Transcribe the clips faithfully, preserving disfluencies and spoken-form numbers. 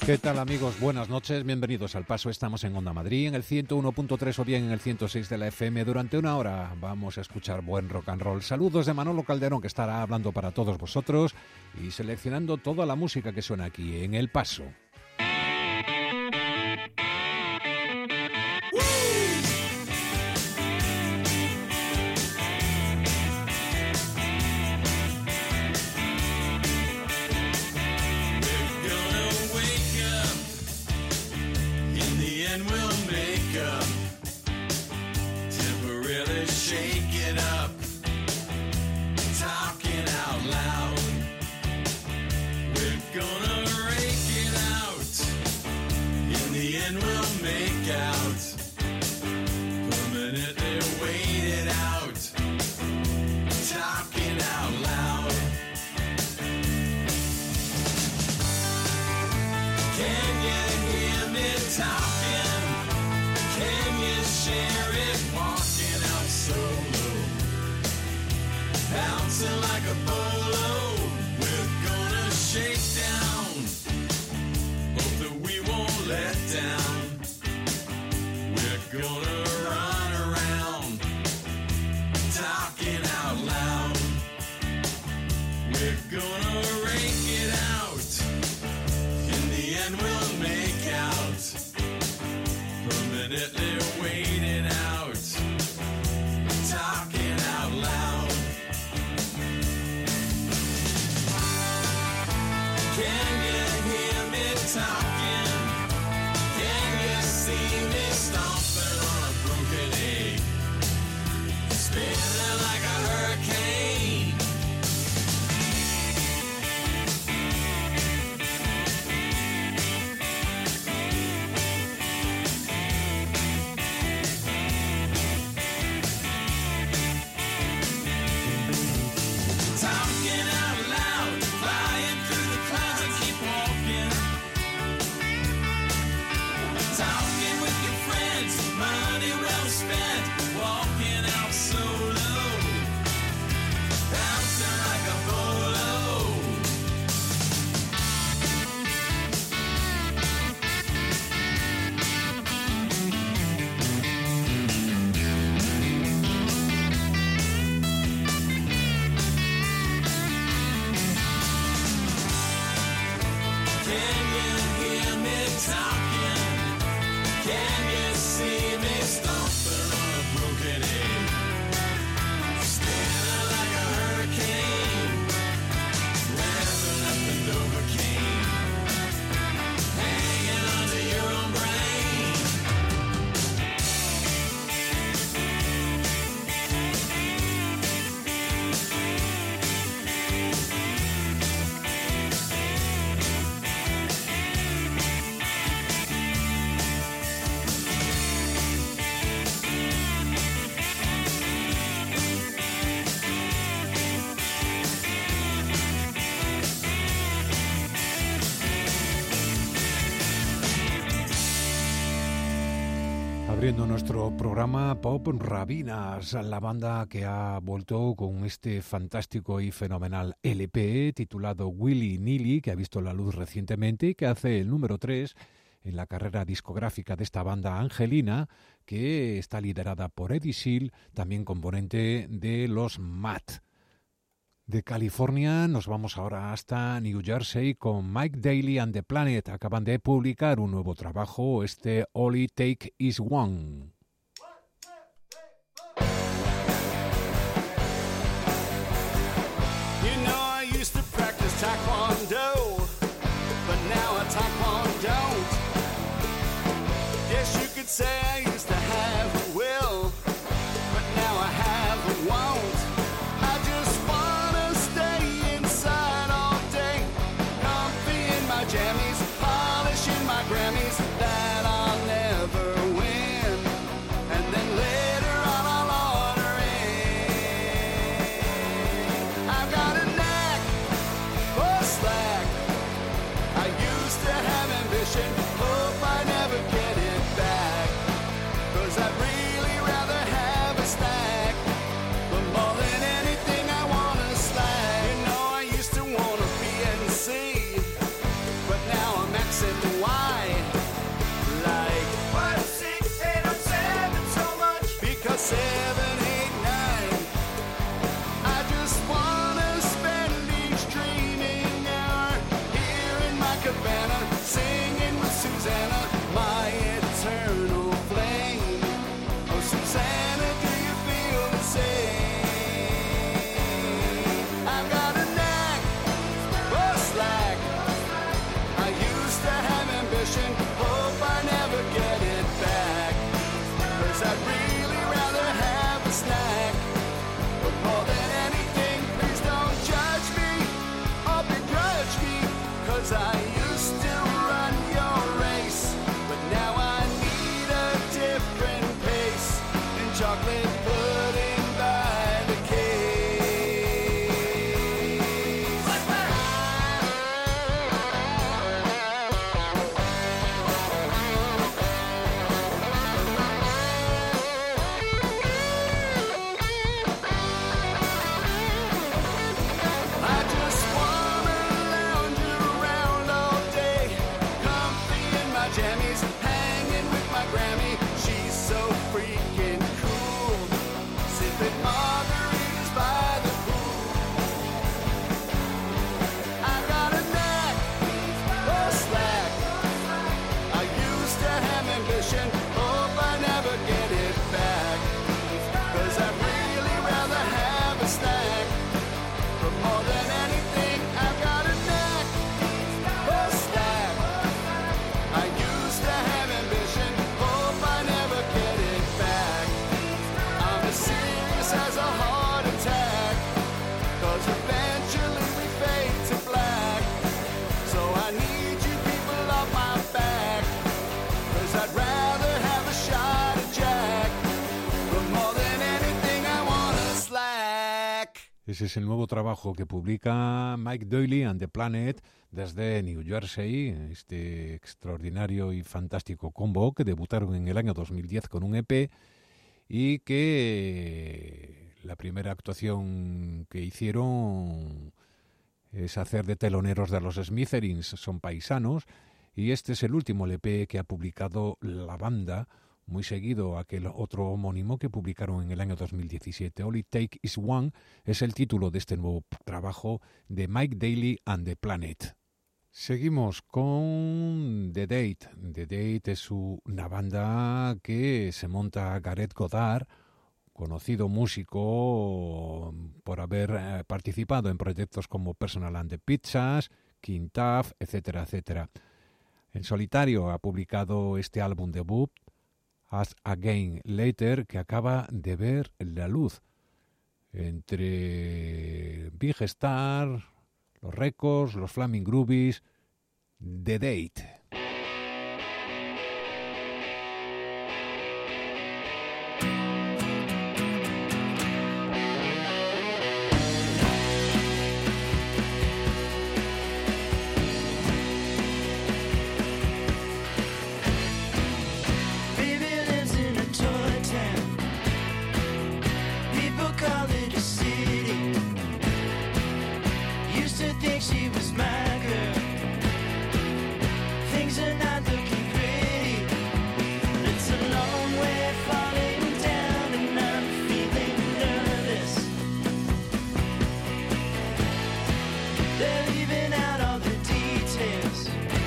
¿Qué tal, amigos? Buenas noches, bienvenidos al Paso. Estamos en Onda Madrid, en el ciento uno punto tres o bien en el ciento seis de la F M. Durante una hora vamos a escuchar buen rock and roll. Saludos de Manolo Calderón, que estará hablando para todos vosotros y seleccionando toda la música que suena aquí en El Paso. Abriendo nuestro programa Pop Rabinas, la banda que ha vuelto con este fantástico y fenomenal L P titulado Willy Nilly, que ha visto la luz recientemente y que hace el número tres en la carrera discográfica de esta banda angelina, que está liderada por Eddie Seal, también componente de los Matt. De California nos vamos ahora hasta New Jersey con Mike Daly and the Planet. Acaban de publicar un nuevo trabajo, este All It Take Is One. You know I used to practice taekwondo, but now I taekwondo don't. Yes, you could say I used to have a will, but now I have a won't. I just wanna stay inside all day, comfy in my jammies, polishing my Grammys that I'll never win, and then later on I'll order in. I've got a knack for slack, I used to have ambition, hope I never get it back. ambition, hope I never get it back. Cause I'd really rather have a snack. But more than anything, I've got a knack for snack. I used to have ambition, hope I never get it back. I'm as serious as a heart attack. Cause eventually we fade to black. So I need you people on my back. Cause I'd rather have a shot at Jack. But more than anything I wanna slack. Ese es el nuevo trabajo que publica Mike Doyle and the Planet desde New Jersey, este extraordinario y fantástico combo que debutaron en el año dos mil diez con un E P y que la primera actuación que hicieron es hacer de teloneros de los Smithereens, son paisanos, y este es el último L P que ha publicado la banda, muy seguido a aquel otro homónimo que publicaron en el año dos mil diecisiete. All It Take Is One es el título de este nuevo trabajo de Mike Doyle and the Planet. Seguimos con The Date. The Date es una banda que se monta Gareth Goddard, conocido músico por haber eh, participado en proyectos como Personal and the Pizzas, King Tuff, etcétera, etcétera. En solitario ha publicado este álbum debut, As Again Later, que acaba de ver la luz entre Big Star, los Records, los Flaming Groovies, The Date. She was my girl. Things are not looking pretty. It's a long way falling down, and I'm feeling nervous. They're leaving out all the details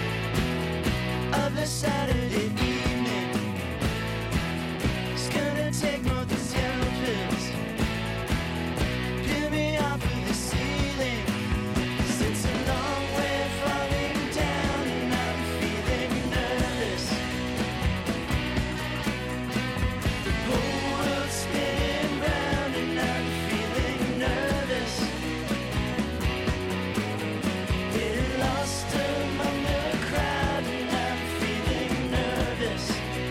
of the Saturday evening. It's gonna take more than zero pills. Peel me off of the ceiling. It's a long way falling down, and I'm feeling nervous. The whole world's spinning round, and I'm feeling nervous. Get lost among the crowd, and I'm feeling nervous.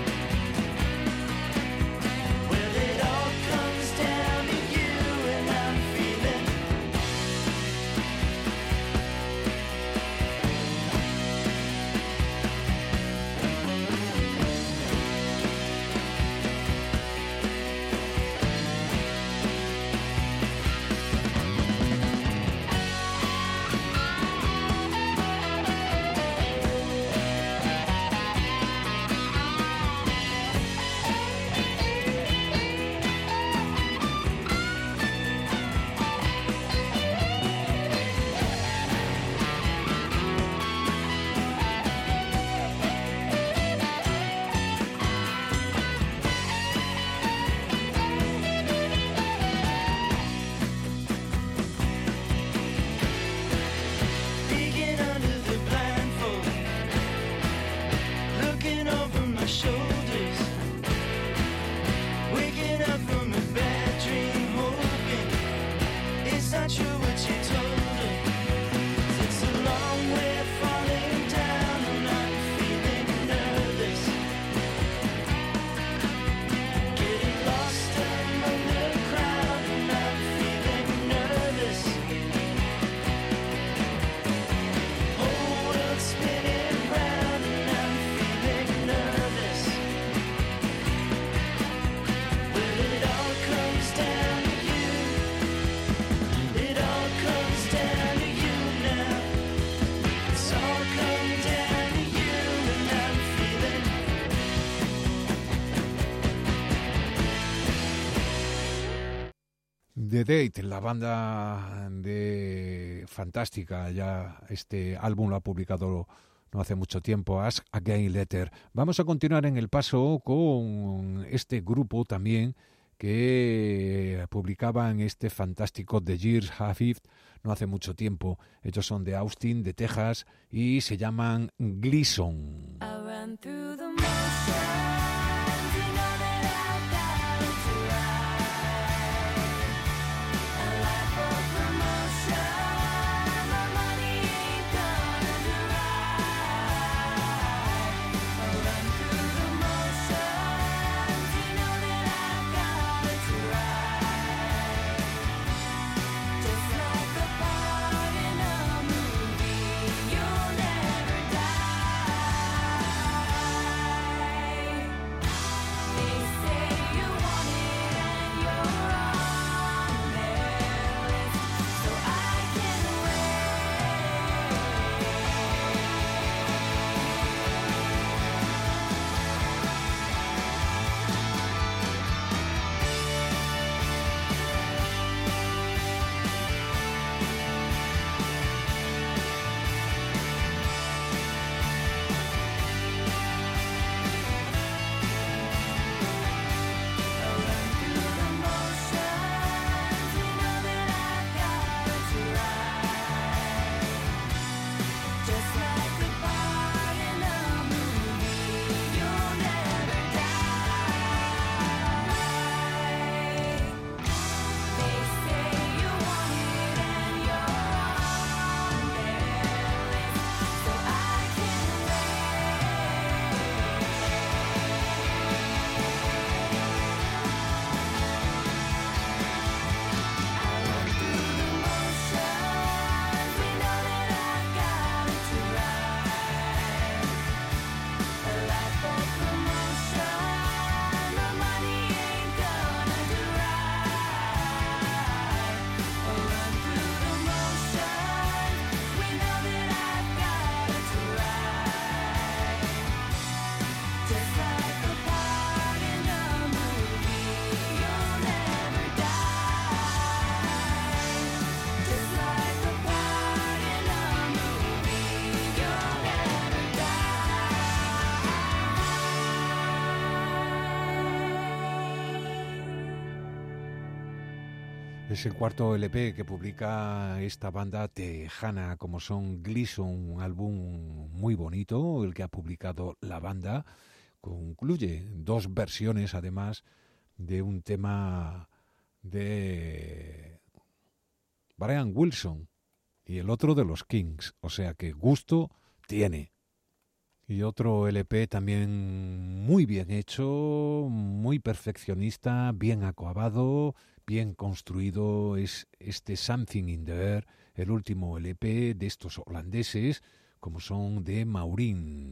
Well, it all comes down to you, and I'm feeling peeking under the blindfold, looking over my shoulders, waking up from a bad dream, hoping it's not true what you told her. It's a long way falling down, and I'm feeling nervous. Getting lost among the crowd, and I'm feeling nervous. Whole world spinning round, and I'm feeling nervous. Well, it all comes down to you. It all comes down to you now. It's all come down to you, and I'm feeling. The Date, la banda de fantástica, ya este álbum lo ha publicado no hace mucho tiempo, Ask Again Letter. Vamos a continuar en el paso con este grupo también que publicaban este fantástico The Years Have It no hace mucho tiempo. Ellos son de Austin, de Texas, y se llaman Gleason. Es el cuarto L P que publica esta banda tejana, como son Gleason, un álbum muy bonito, el que ha publicado la banda. Concluye dos versiones, además, de un tema de Brian Wilson y el otro de los Kings, o sea que gusto tiene. Y otro L P también muy bien hecho, muy perfeccionista, bien acabado, bien construido, es este Something in the Air, el último L P de estos holandeses, como son de Maurins.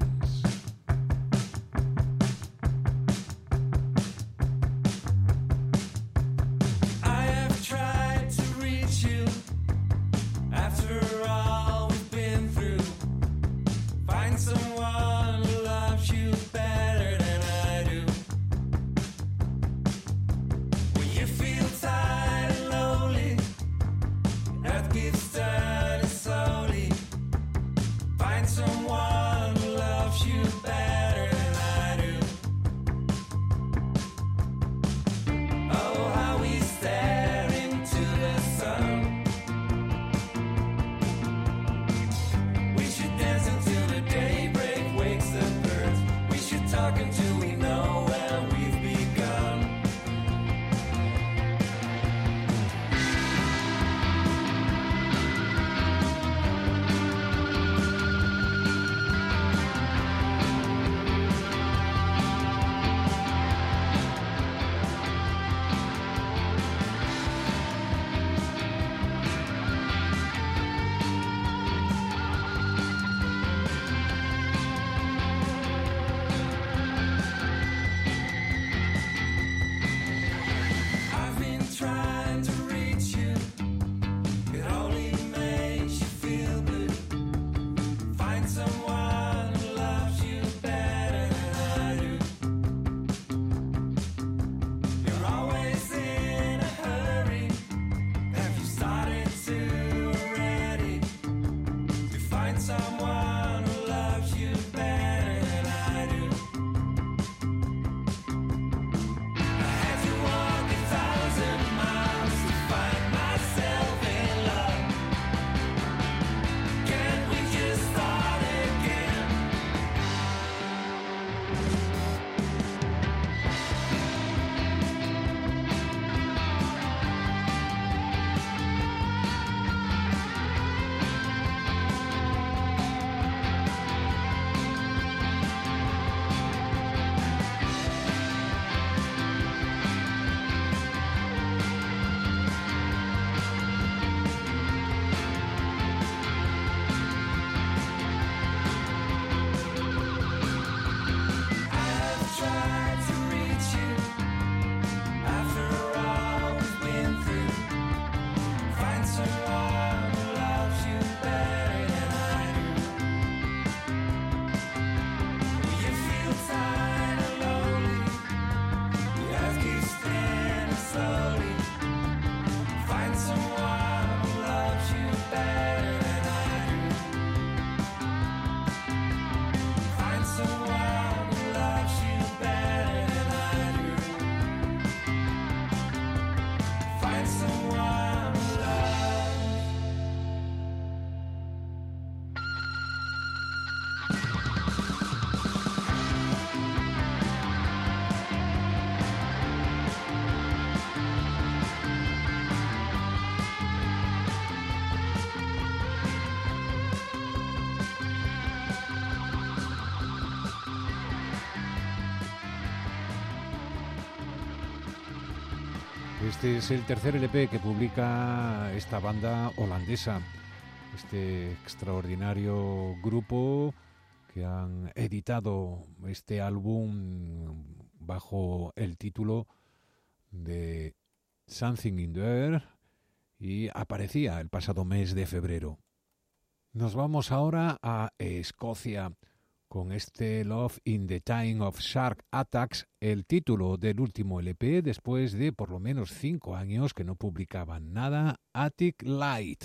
Este es el tercer L P que publica esta banda holandesa, este extraordinario grupo que han editado este álbum bajo el título de Something in the Air y aparecía el pasado mes de febrero. Nos vamos ahora a Escocia con este Love in the Time of Shark Attacks, el título del último L P después de por lo menos cinco años que no publicaban nada, Attic Light.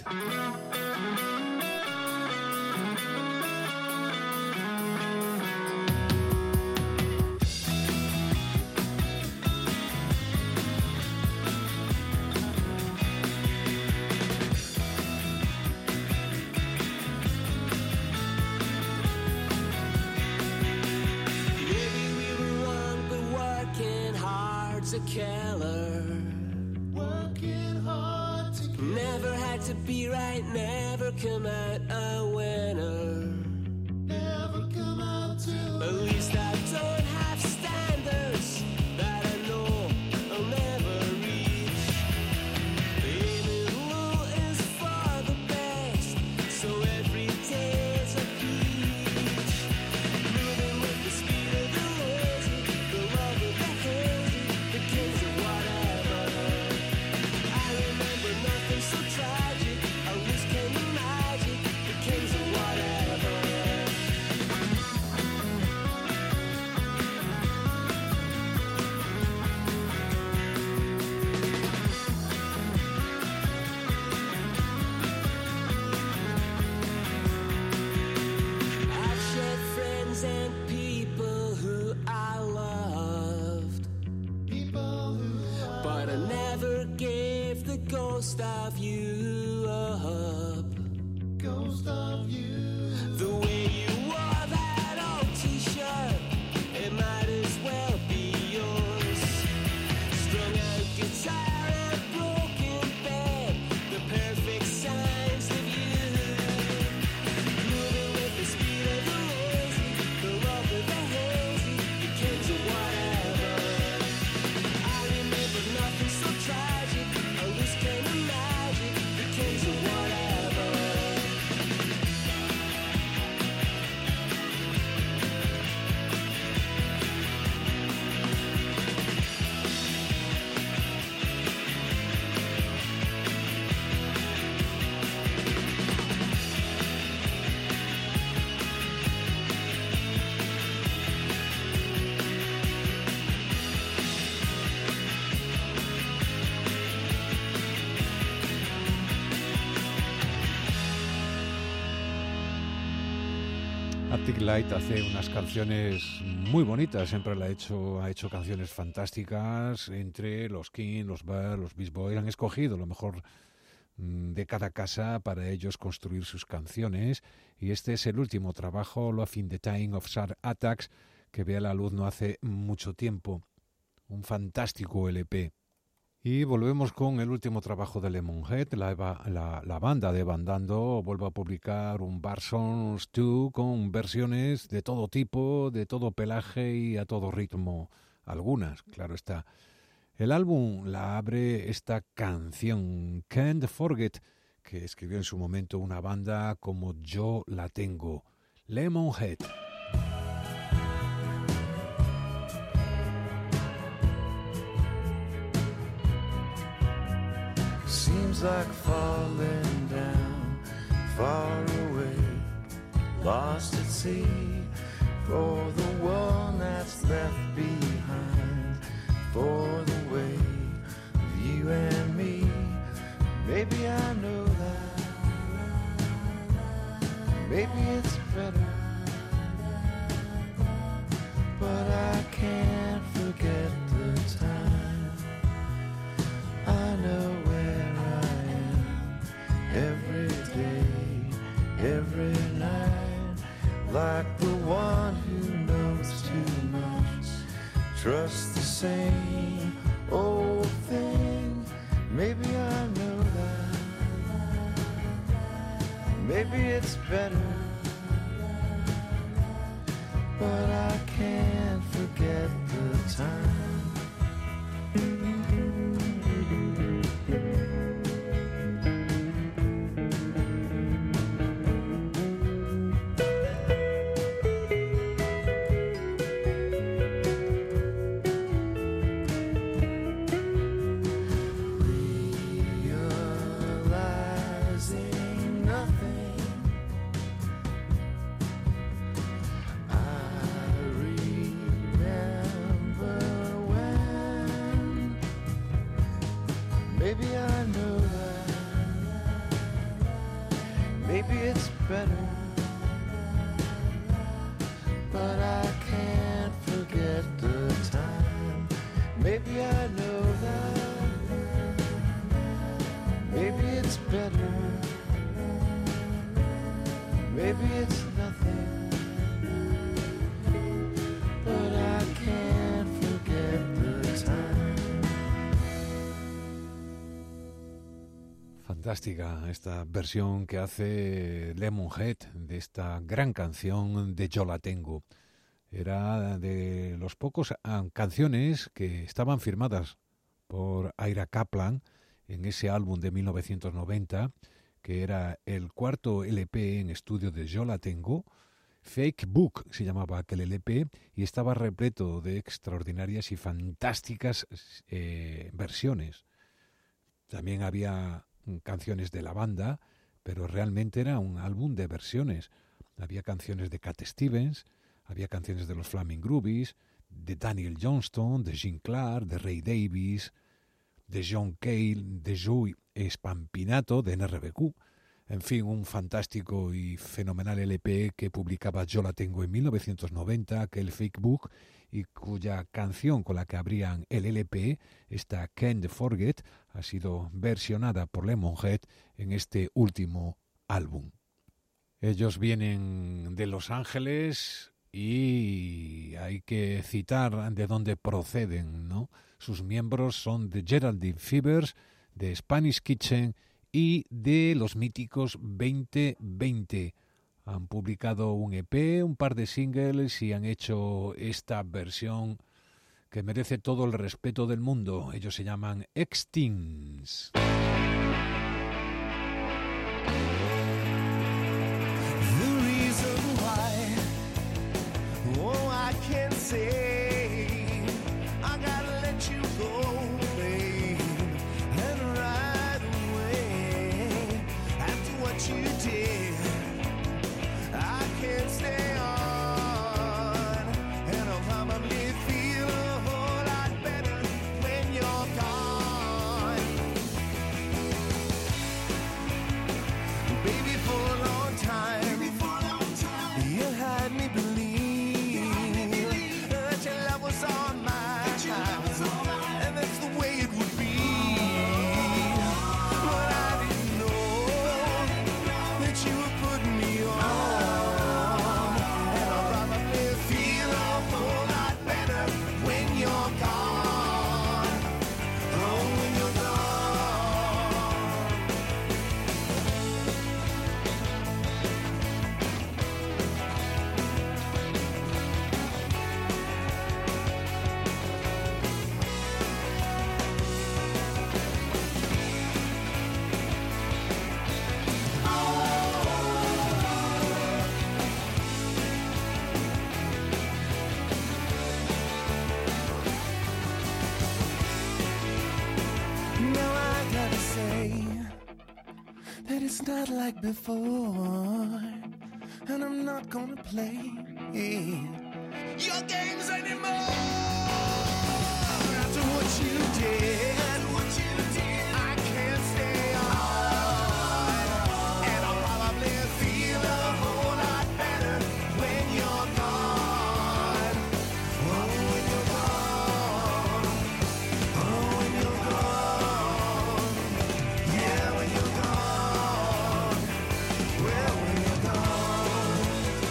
Keller, working hard to get. Never had to be right, never come out a winner. Never come out to. At least I don't have standards that I know I'll never reach. The aiming rule is for the best, so every day is a peach. Moving with the speed of the lazy, the love of the hazy, the kings of whatever. I remember nothing so tragic, I always came to magic, the kings of whatever. I've shed friends and people who I loved, people who I but I never gave the ghost of you up. Ghost of you. The way you wore that old t-shirt, it might as well be yours. Strung out guitar and broken bed, the perfect signs of you. Moving with the speed of the lazy, the love of the hazy, the kings of whatever. I remember nothing so tragic, I always came to magic, the kings of whatever. Attic Light hace unas canciones muy bonitas, siempre la ha hecho, ha hecho canciones fantásticas entre los King, los Bear, los Beach Boys. Han escogido lo mejor mm, de cada casa para ellos construir sus canciones y este es el último trabajo, Love in the Time of Shark Attacks, que ve a la luz no hace mucho tiempo. Un fantástico L P. Y volvemos con el último trabajo de Lemonhead. La, la, la banda de Bandando vuelve a publicar un Bar Songs dos con versiones de todo tipo, de todo pelaje y a todo ritmo. Algunas, claro está. El álbum la abre esta canción, Can't Forget, que escribió en su momento una banda como Yo la tengo, Lemonhead. Seems like falling down, far away, lost at sea, for the one that's left behind, for the way of you and me. Maybe I know that, maybe it's better, but I can't forget the time. I know where I am every day, every night, like the one who knows too much, trust the same old thing. Maybe I know that, maybe it's better, but I can't forget the time. Maybe I know that. Maybe it's better. Maybe it's nothing. But I can't forget the time. Fantástica esta versión que hace Lemonhead de esta gran canción de Yo la tengo. Era de los pocos uh, canciones que estaban firmadas por Ira Kaplan en ese álbum de mil novecientos noventa, que era el cuarto L P en estudio de Yo la tengo. Fake Book se llamaba aquel L P y estaba repleto de extraordinarias y fantásticas eh, versiones. También había canciones de la banda, pero realmente era un álbum de versiones. Había canciones de Cat Stevens, había canciones de los Flaming Groovies, de Daniel Johnston, de Jim Clark, de Ray Davies, de John Cale, de Joey Spampinato, de N R B Q. En fin, un fantástico y fenomenal L P que publicaba Yo la tengo en mil novecientos noventa, aquel Fake Book, y cuya canción con la que abrían el L P, esta Can't Forget, ha sido versionada por Lemonhead en este último álbum. Ellos vienen de Los Ángeles y hay que citar de dónde proceden, ¿no? Sus miembros son de Geraldine Fevers, de Spanish Kitchen y de los míticos veinte veinte. Han publicado un E P, un par de singles y han hecho esta versión que merece todo el respeto del mundo. Ellos se llaman X-Teens. Oh, I can't say I gotta let you go, babe, and right away after what you did, I can't stay on, and I'll probably feel a whole lot better when you're gone, baby. For a long time, baby, for a long time, you had me believe on my time, and that's the way it would be. But I didn't know that you were putting me on, and I'll probably feel a whole lot better when you're gone. Oh, when you're that it's not like before, and I'm not gonna play your games anymore. After what you did, what you did, I can't stay on, and I'll probably feel a whole lot better when you're gone. Oh, when you're gone. Oh, when you're gone. Yeah, when you're gone. Well, when you're gone.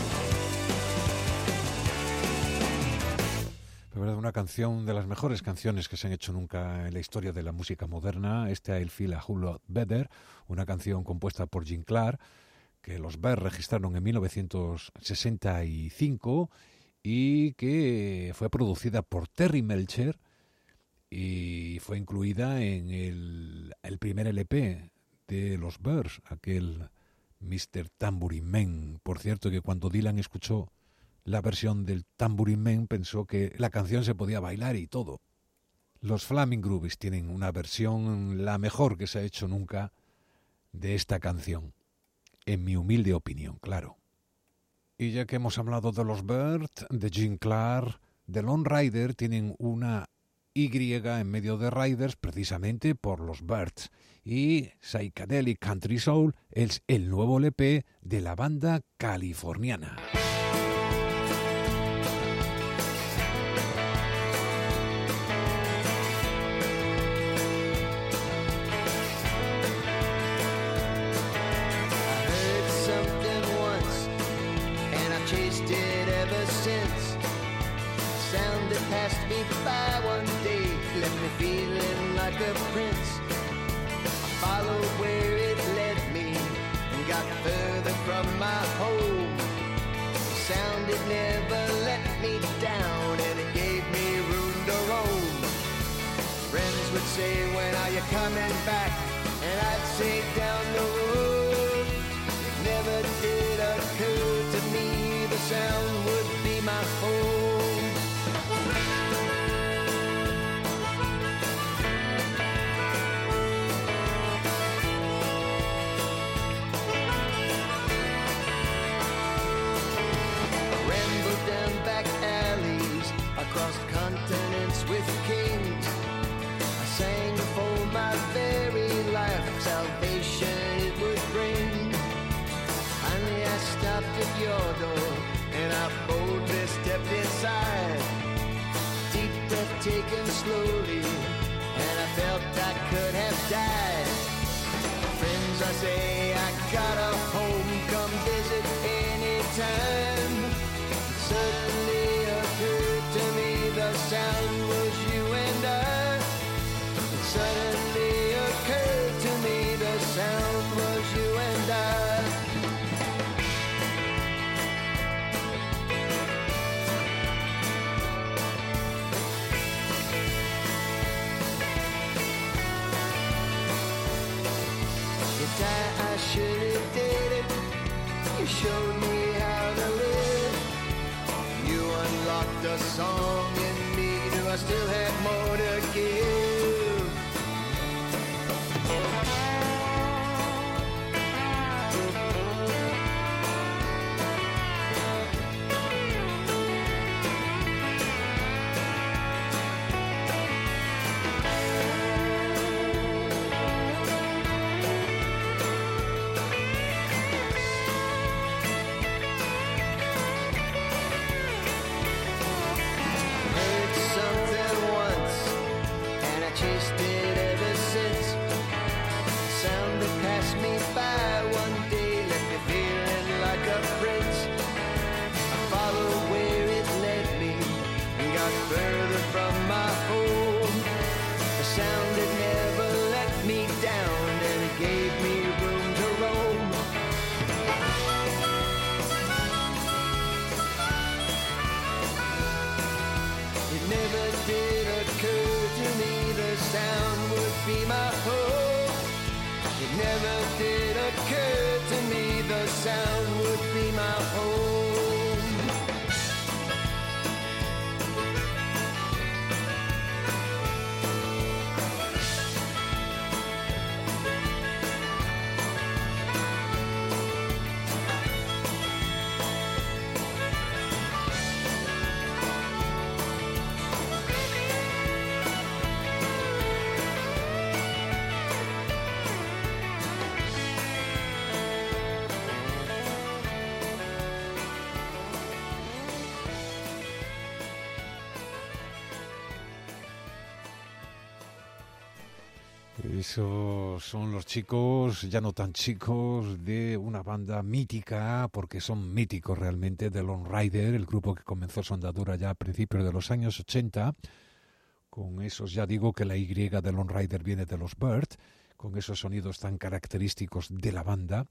La verdad, una canción de las mejores canciones que se han hecho nunca en la historia de la música moderna. Este I Feel a Whole Lot Better, una canción compuesta por Jim Clark, que los Bears registraron en mil novecientos sesenta y cinco y que fue producida por Terry Melcher y fue incluida en el, el primer L P de los Bears, aquel mister Tambourine Man. Por cierto, que cuando Dylan escuchó la versión del Tambourine Man pensó que la canción se podía bailar y todo. Los Flaming Groovies tienen una versión, la mejor que se ha hecho nunca, de esta canción, en mi humilde opinión, claro. Y ya que hemos hablado de los Birds, de Jim Clark, de Lone Rider, tienen una Y en medio de Riders precisamente por los Birds. Y Psychedelic Country Soul es el nuevo L P de la banda californiana. since. The sound that passed me by one day left me feeling like a prince. I followed where it led me and got further from my home. The sound it never let me down and it gave me room to roam. Friends would say, when are you coming back? And I'd say, down the road. It never did occur to me the sound would be my home. I rambled down back alleys, across continents with kings. I sang for my very life, salvation it would bring. Finally I stopped at your door and I boldly stepped inside. Deep breath taken slowly and I felt I could have died. Friends, I say I got a home, come visit anytime. Suddenly occurred to me the sound was you and I. It suddenly occurred to me the sound was you and I. You die, I should have did it. You showed me how to live. You unlocked a song in me. Do I still have more to give? Heard something once, and I chased it ever since. The sound that passed me by one day left me feeling like a prince. I followed where it led me and got further from my home. The sound that never let me down and it gave me room to roam. It never did occur to me the sound would be my home. It never did occur to me the sound would be my home. Esos son los chicos, ya no tan chicos, de una banda mítica, porque son míticos realmente, de Lone Rider, el grupo que comenzó su andadura ya a principios de los años ochenta, con esos, ya digo que la Y de Lone Rider viene de los Byrds, con esos sonidos tan característicos de la banda.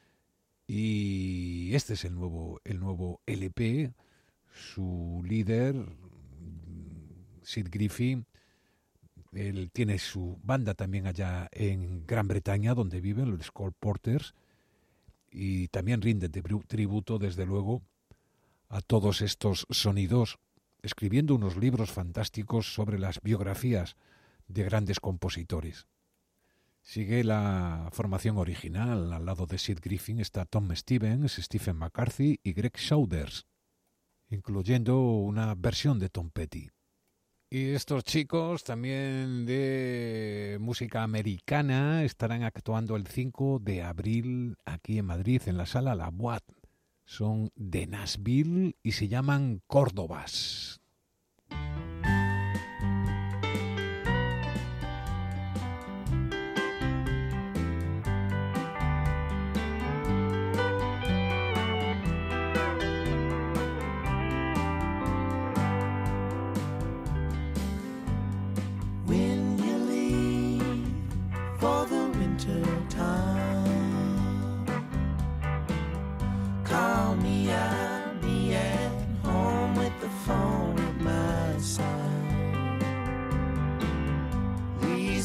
Y este es el nuevo, el nuevo L P, su líder, Sid Griffin. Él tiene su banda también allá en Gran Bretaña, donde viven los Cole Porters, y también rinde tributo, desde luego, a todos estos sonidos, escribiendo unos libros fantásticos sobre las biografías de grandes compositores. Sigue la formación original. Al lado de Sid Griffin está Tom Stevens, Stephen McCarthy y Greg Saunders, incluyendo una versión de Tom Petty. Y estos chicos, también de música americana, estarán actuando el cinco de abril aquí en Madrid, en la sala La Boîte. Son de Nashville y se llaman Córdobas.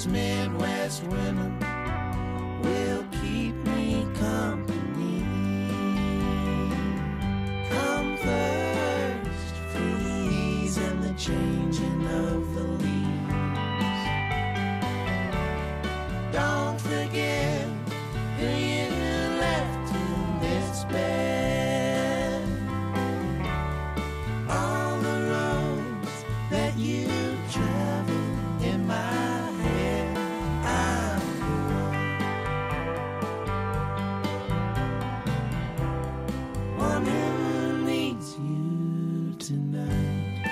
these Midwest women will keep me company. Come first, freeze and the changing of the leaves. Don't forget who you left in this bed. All the roads that you travel in my head, I'm the one, one who needs you tonight.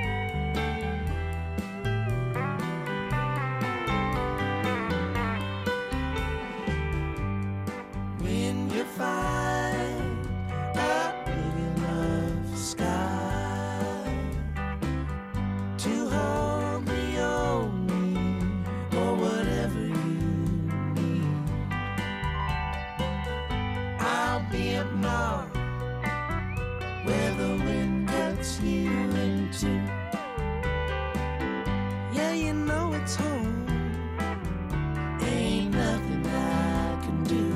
When you find a big enough sky to hold me, hold me, or whatever you need, I'll be up north where the wind cuts you in two. Yeah, you know it's home. Ain't nothing I can do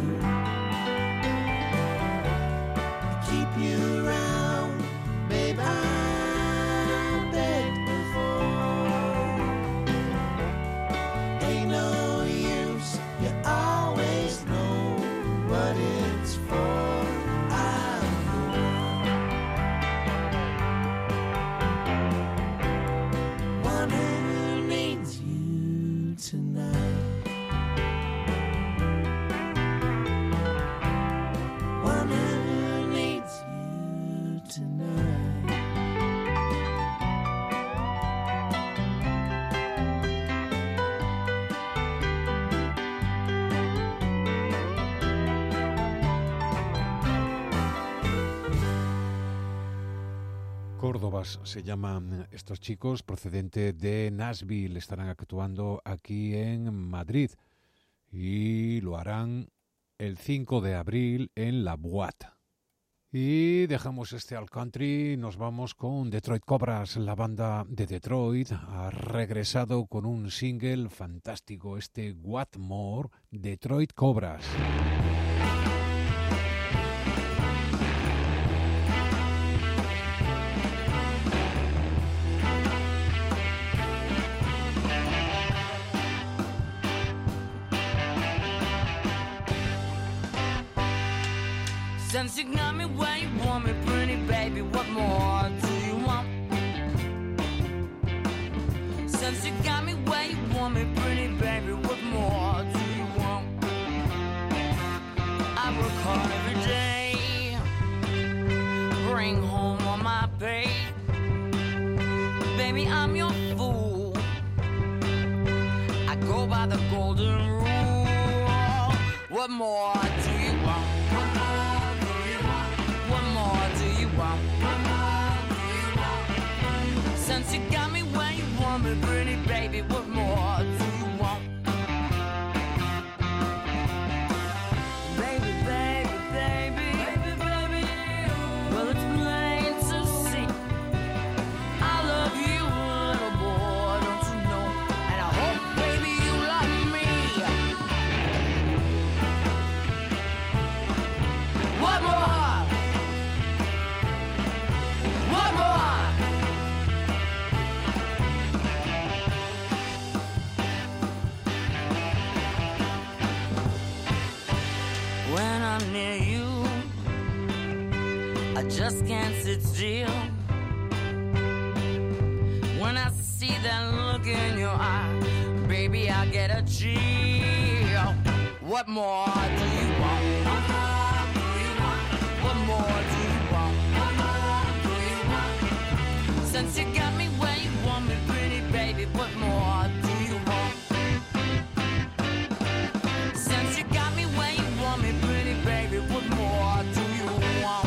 to keep you around, babe. I begged before. Ain't no use. You always know what it's for. I'm the one, one who needs you tonight. One who needs you tonight. Córdobas se llaman estos chicos, procedente de Nashville. Estarán actuando aquí en Madrid y lo harán el cinco de abril en La Boîte. Y dejamos este al country, nos vamos con Detroit Cobras. La banda de Detroit ha regresado con un single fantástico, este What More, Detroit Cobras. Since you got me where you want me, pretty baby, what more do you want? Since you got me where you want me, pretty baby, what more do you want? I work hard every day, bring home all my pay. Baby, I'm your fool, I go by the golden rule. What more do you want? Since you got me where you want me, pretty baby, what more do you want? Baby, baby, baby, baby, baby, well, it's plain to see I love you, little boy, don't you know? And I hope, baby, you love me. What more? What more? When I'm near you, I just can't sit still. When I see that look in your eye, baby, I get a chill. What more do you want? What more do you want? What more do you want? What more do you want? Since you got me where you want me, pretty baby, what more do you want? Since you got me where you want me, pretty baby, what more do you want?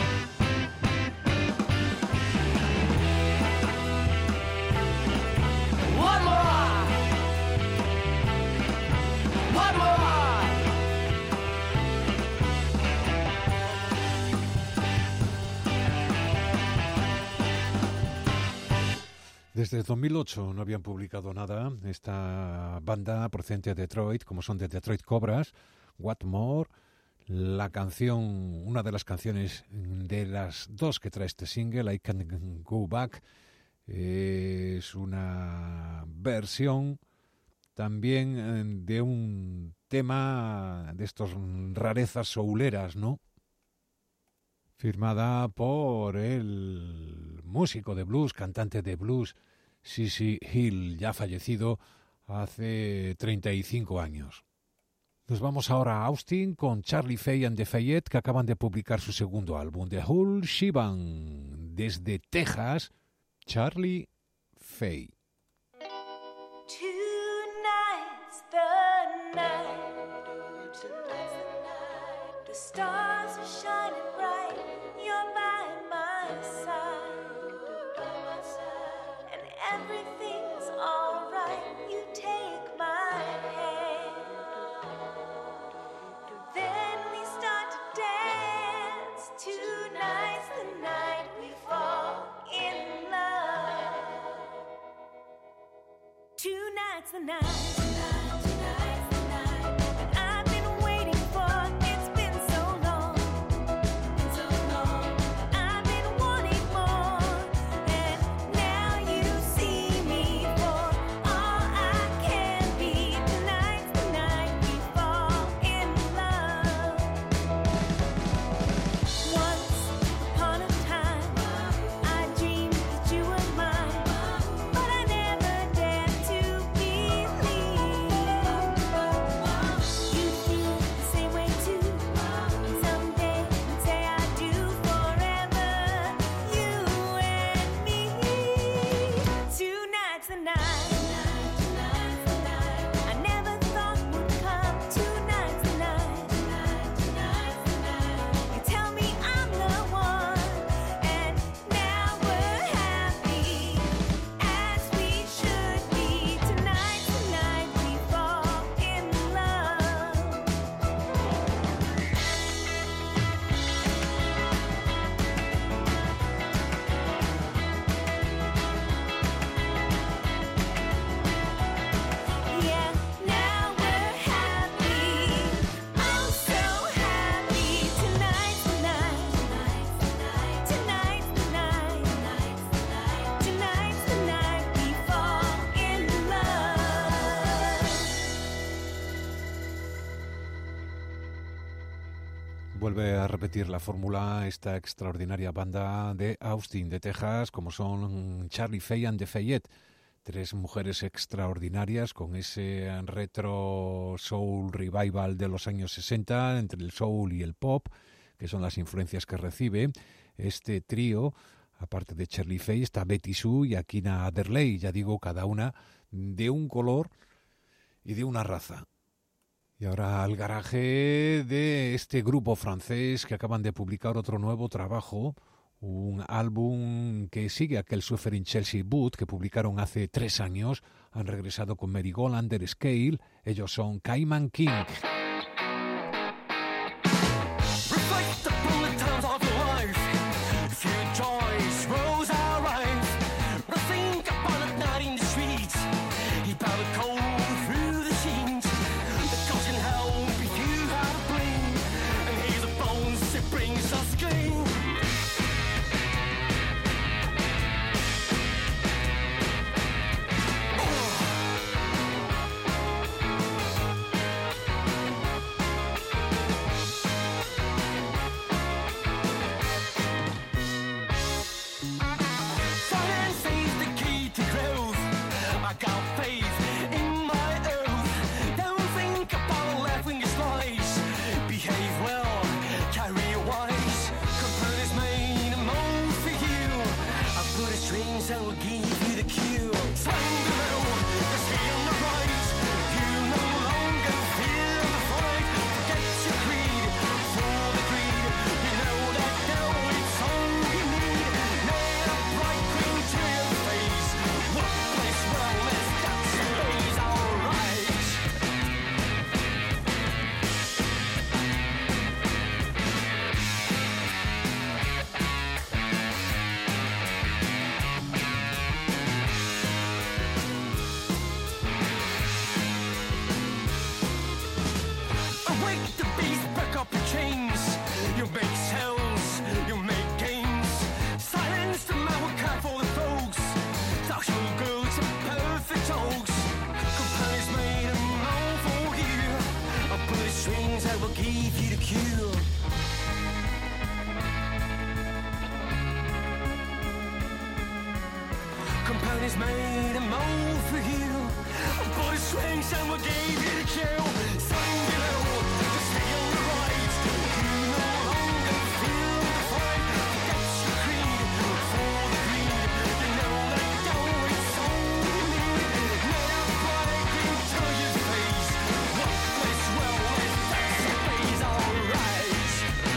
What more? What more? Desde dos mil ocho no habían publicado nada. Esta banda procedente de Detroit, como son de Detroit Cobras, What More, la canción, una de las canciones de las dos que trae este single, I Can't Go Back, eh, es una versión también eh, de un tema de estos rarezas souleras, ¿no? Firmada por el músico de blues, cantante de blues, C C Hill, ya fallecido hace treinta y cinco años. Nos vamos ahora a Austin con Charlie Faye and the Fayette, que acaban de publicar su segundo álbum, The Whole Shebang. Desde Texas, Charlie Faye. Tonight's the night. Tonight's the night. The stars are shining bright. You're by my side. By my side. And everything's alright. You take my hand. Then we start to dance. Tonight's the night we fall in love. Tonight's the night. Tonight, tonight's the night that I've been waiting for. It's been so long, been so long. I've been wanting more, and now you see me for all I can be. Tonight's the night we fall in love. Once upon a time, I dreamed that you were mine, but I never dared to believe. You feel the same way too. Someday we'll say I do forever, you and me. Tonight's the night. Tonight's the night. I never thought would come. Tonight's the night. Tonight's the night. You tell me I'm the one, and now we're happy as we should be. Tonight's the night we fall in love. Yeah, now we're happy, oh so happy. Tonight's the night. Tonight's the night. Tonight's the night we fall in love. Vuelve a repetir la fórmula esta extraordinaria banda de Austin, de Texas, como son Charlie Faye and the Fayette. Tres mujeres extraordinarias con ese retro soul revival de los años sesenta, entre el soul y el pop, que son las influencias que recibe este trío. Aparte de Charlie Faye está Betty Sue y Akina Adderley, ya digo, cada una de un color y de una raza. Y ahora al garaje de este grupo francés que acaban de publicar otro nuevo trabajo, un álbum que sigue aquel Suffering Chelsea Boot que publicaron hace tres años. Han regresado con Marigold Under Scale. Ellos son Cayman King. Reflect the bullet times of your life. If your joys rose our life. When I think about a night in the streets, you powder cold through the sheets. The gods can help if you have a bling. And here's the bones that brings us clean. never gave you the cure. Companions made a mold for you, but a strange someone gave you the cue. Sang below to stay on the right. You no longer feel the fight. That's your creed for the greed. You know that dough is all you need. Never break into your face. What plays well if that's the ways alright.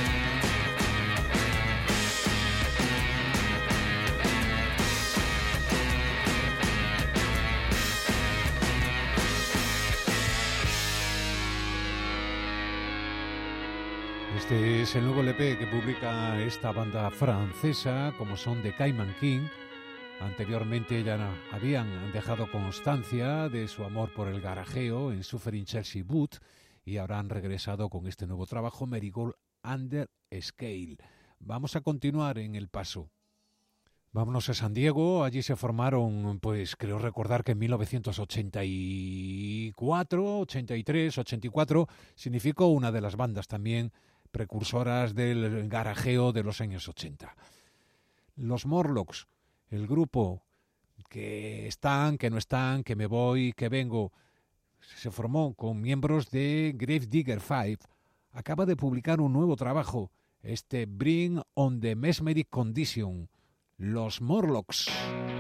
Este es el nuevo L P que publica esta banda francesa, como son The Cayman King. Anteriormente ya no- habían dejado constancia de su amor por el garajeo en Suffering Chelsea Boot y ahora han regresado con este nuevo trabajo, Marigold Under Scale. Vamos a continuar en El Paso. Vámonos a San Diego. Allí se formaron, pues creo recordar que en mil novecientos ochenta y cuatro, ochenta y tres, ochenta y cuatro significó una de las bandas también precursoras del garajeo de los años ochenta. Los Morlocks, el grupo que están, que no están, que me voy, que vengo, se formó con miembros de Gravedigger Five. Acaba de publicar un nuevo trabajo, este Bring on the Mesmeric Condition. Los Morlocks.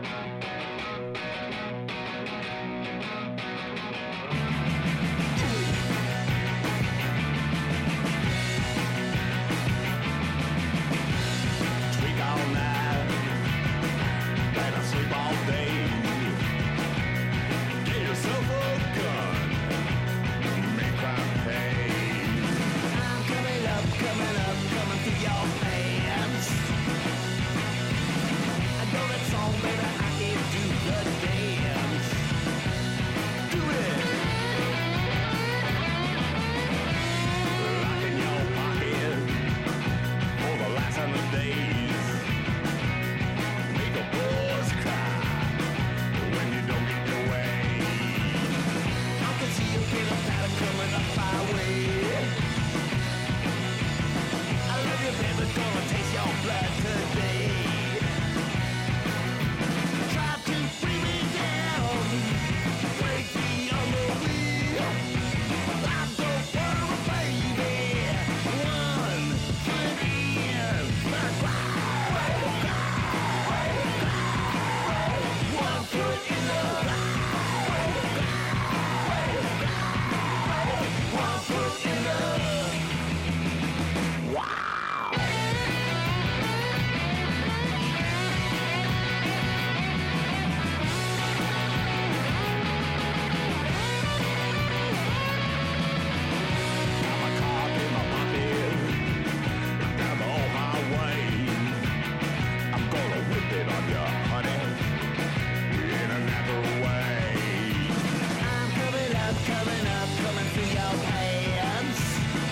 Drink all night, better sleep all day. Get yourself a gun, make crime pay. I'm coming up, coming up, coming through your hands. I know that song, baby, I can do the dance. Do it. Lock in your pocket for the last hundred days. Make a boys cry when you don't get your way. I can see you get up out of coming up my way. I love you, baby, gonna taste your blood today. Try to bring me down, break me on the wheel. I don't worry, baby. One foot in, one foot in the one foot in the wow. Got my cock in my pocket, down the old highway. I'm gonna whip it on you, honey, in a natural way. I'm coming up, coming up, coming through your pants.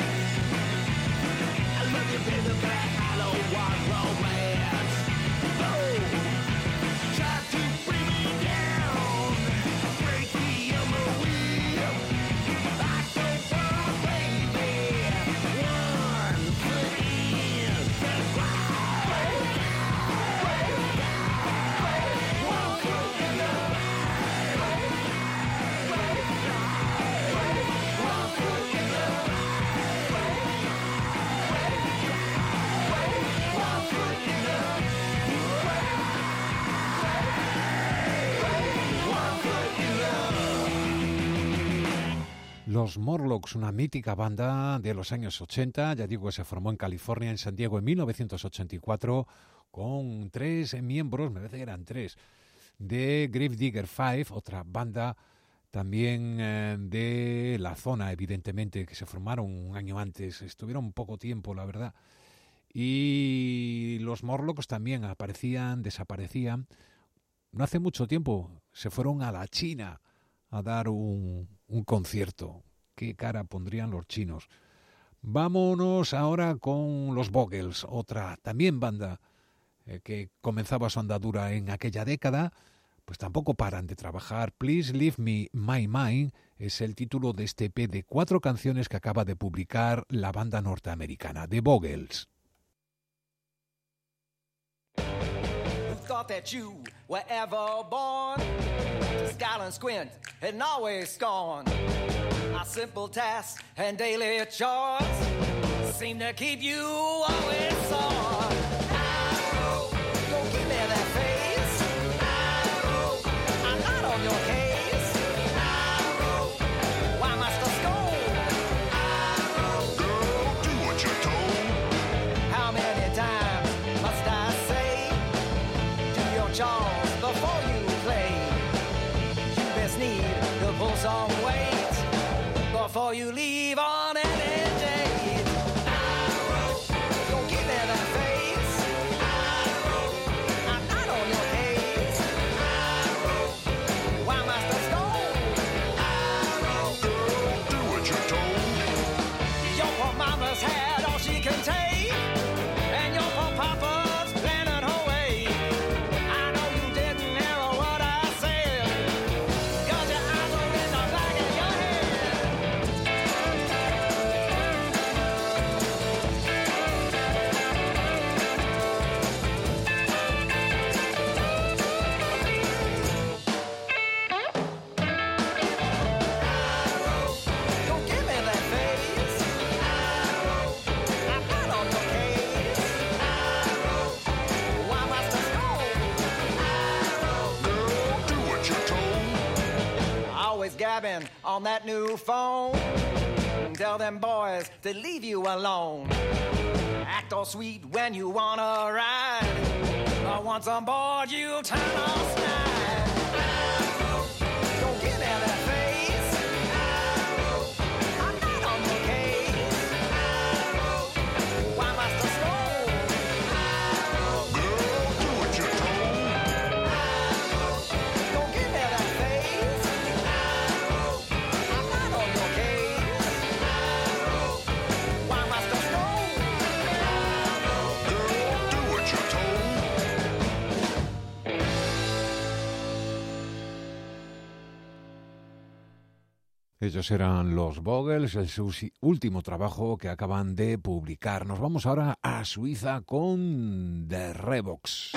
I love you, baby, but I don't want romance. Oh, try to bring me down, break me on the wheel. I don't want, baby, one foot in, one foot in the Los Morlocks, una mítica banda de los años ochenta, ya digo que se formó en California, en San Diego, en mil novecientos ochenta y cuatro, con tres miembros, me parece que eran tres, de Gravedigger Five, otra banda también eh, de la zona, evidentemente, que se formaron un año antes, estuvieron poco tiempo, la verdad. Y los Morlocks también aparecían, desaparecían. No hace mucho tiempo se fueron a la China a dar un, un concierto. ¿Qué cara pondrían los chinos? Vámonos ahora con los Bogles, otra también banda eh, que comenzaba su andadura en aquella década, pues tampoco paran de trabajar. Please Leave Me My Mind es el título de este E P de cuatro canciones que acaba de publicar la banda norteamericana, The Bogles. Thought that you were ever born to scowl and squint and always scorn. Our simple tasks and daily chores seem to keep you always sore. Arrow, don't give me that face. Arrow, I'm not on your case. Arrow, why must I scold? Arrow, girl, do what you're told. How many times must I say? Jaws before you play. You best need to pull some weight before you leave on any date. Arrow, don't give me that face. Arrow, I'm not on your case. Arrow, why must I scold? Arrow, girl, do what you're told. Your poor mama's had all she can take, and your poor papa's planning her way. Gabbing on that new phone. Tell them boys to leave you alone. Act all sweet when you wanna ride, but once on board you turn all snide. Arrow, don't give me that face. Arrow, I'm not on your case. Arrow, why must I scold? Arrow, girl, do what you're told. Arrow, don't give me that face. Ellos eran los Bogles, el su último trabajo que acaban de publicar. Nos vamos ahora a Suiza con The Revox.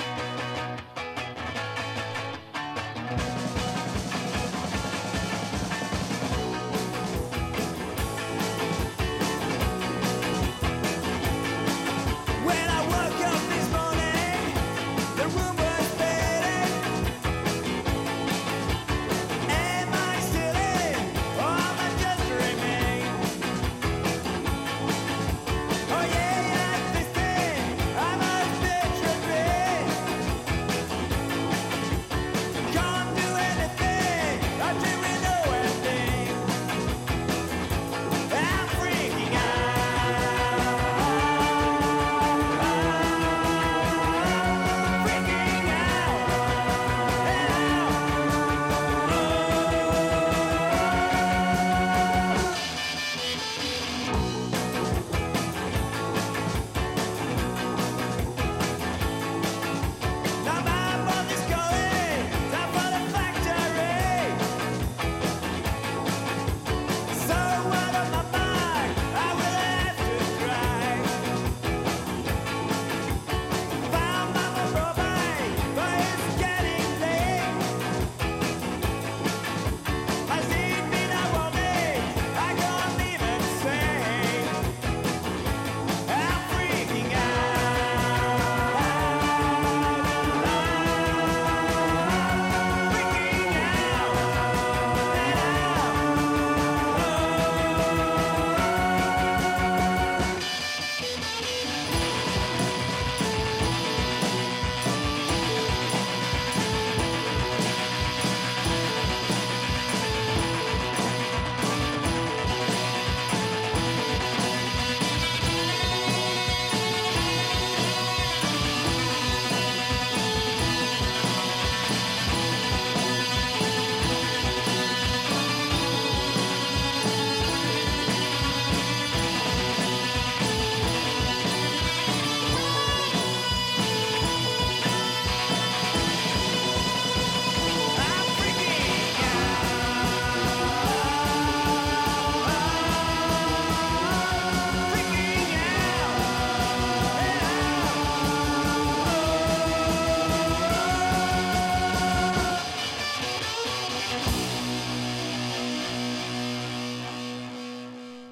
Oh yeah, yeah, this thing I must be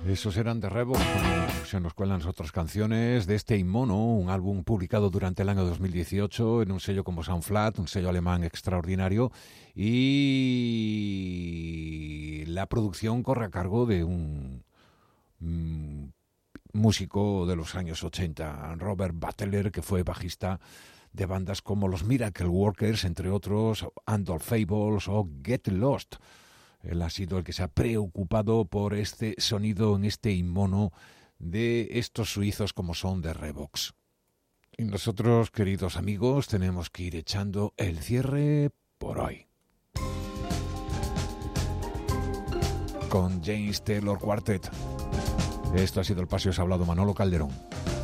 Esos eran de Revox, como se nos cuelan las otras canciones de este Inmono, un álbum publicado durante el año dos mil dieciocho en un sello como Soundflat, un sello alemán extraordinario, y la producción corre a cargo de un mm, músico de los años ochenta, Robert Butler, que fue bajista de bandas como los Miracle Workers, entre otros, Andal Fables o Get Lost. Él ha sido el que se ha preocupado por este sonido en este Inmono de estos suizos como son de Revox. Y nosotros, queridos amigos, tenemos que ir echando el cierre por hoy. Con James Taylor Quartet. Esto ha sido El Paseo, se ha hablado Manolo Calderón.